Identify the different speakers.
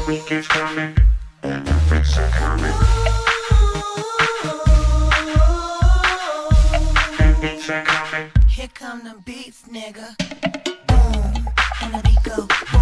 Speaker 1: week is coming, and the freaks are coming. And beats are coming.
Speaker 2: Here come the beats, nigga. Boom, and the beat go.